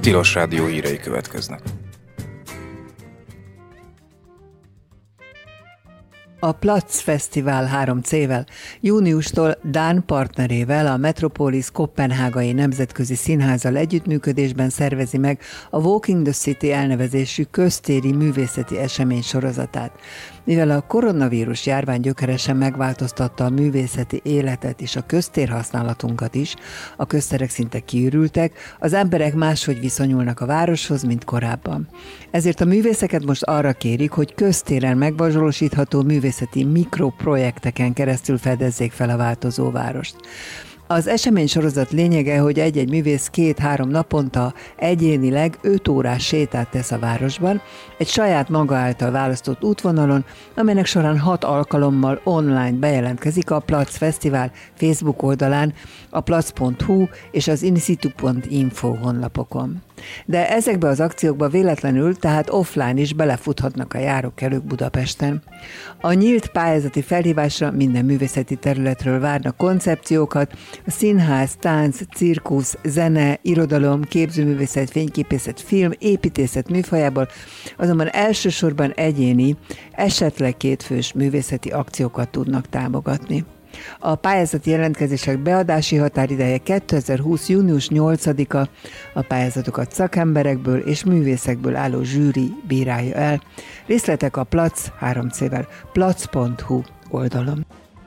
Tilos Rádió hírei következnek. A Platz Fesztivál 3C-vel júniustól dán partnerével, a Metropolis Koppenhágai Nemzetközi Színházzal együttműködésben szervezi meg a Walking the City elnevezésű köztéri művészeti esemény sorozatát. Mivel a koronavírus járvány gyökeresen megváltoztatta a művészeti életet és a köztérhasználatunkat is, a közterek szinte kiürültek, az emberek máshogy viszonyulnak a városhoz, mint korábban. Ezért a művészeket most arra kérik, hogy köztéren megvalósítható művészeti mikroprojekteken keresztül fedezzék fel a változó várost. Az esemény sorozat lényege, hogy egy-egy művész 2-3 naponta egyénileg 5 órás sétát tesz a városban, egy saját maga által választott útvonalon, amelynek során 6 alkalommal online bejelentkezik a Platz Fesztivál Facebook oldalán, a platz.hu és az insitu.info honlapokon. De ezekbe az akciókba véletlenül, tehát offline is belefuthatnak a járókelők Budapesten. A nyílt pályázati felhívásra minden művészeti területről várnak koncepciókat, a színház, tánc, cirkusz, zene, irodalom, képzőművészet, fényképészet, film, építészet műfajából, azonban elsősorban egyéni, esetleg 2 fős művészeti akciókat tudnak támogatni. A pályázati jelentkezések beadási határideje 2020. június 8-a, a pályázatokat szakemberekből és művészekből álló zsűri bírálja el. Részletek a Platz 3C-vel platz.hu oldalon.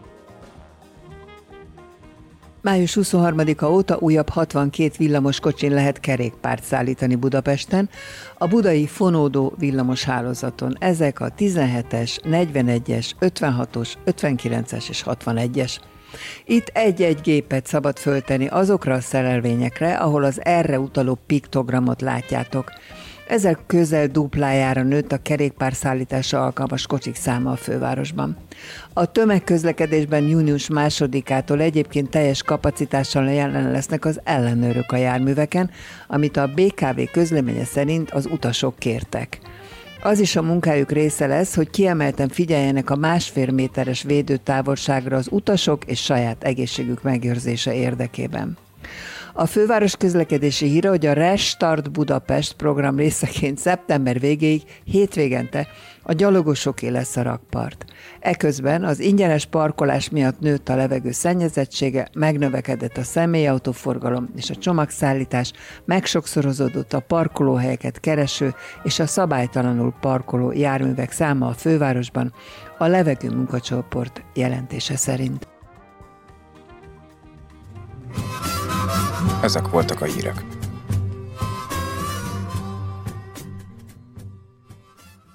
Május 23-a óta újabb 62 villamoskocsin lehet kerékpárt szállítani Budapesten, a budai fonódó villamos hálózaton. Ezek a 17-es, 41-es, 56-os, 59-es és 61-es. Itt egy-egy gépet szabad föltenni azokra a szerelvényekre, ahol az erre utaló piktogramot látjátok. Ezek közel duplájára nőtt a kerékpárszállításra alkalmas kocsik száma a fővárosban. A tömegközlekedésben június 2-ától egyébként teljes kapacitással jelen lesznek az ellenőrök a járműveken, amit a BKV közleménye szerint az utasok kértek. Az is a munkájuk része lesz, hogy kiemelten figyeljenek a 1,5 méteres védőtávolságra az utasok és saját egészségük megőrzése érdekében. A főváros közlekedési híre, hogy a Restart Budapest program részeként szeptember végéig hétvégente a gyalogosoké lesz a rakpart. Eközben az ingyenes parkolás miatt nőtt a levegő szennyezettsége, megnövekedett a személyautóforgalom és a csomagszállítás, megsokszorozódott a parkolóhelyeket kereső és a szabálytalanul parkoló járművek száma a fővárosban, a levegő munkacsoport jelentése szerint. Ezek voltak a hírek.